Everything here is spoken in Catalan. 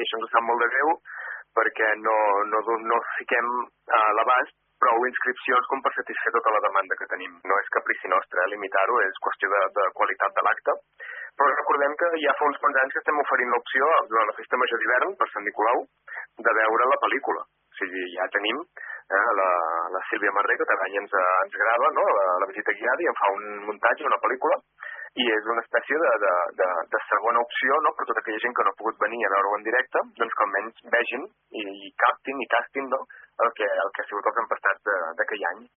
i això ens sap molt de greu perquè no fiquem a l'abast prou inscripcions com per satisfer tota la demanda que tenim. No és caprici nostre, limitar-ho, és qüestió de qualitat de l'acte. Però recordem que ja fa uns quants anys que estem oferint l'opció durant la festa major d'hivern, per Sant Nicolau, de veure la pel·lícula. O sigui, ja tenim la Sílvia Marré, que cada any ens grava, no?, la visita guiada i en fa un muntatge, una pel·lícula, i és una espècie de segona opció, no?, per tota aquella gent que no ha pogut venir a veure-ho en directe, doncs que almenys vegin i captin i tastin, no?, el que ha sigut el que hem passat d'aquell any.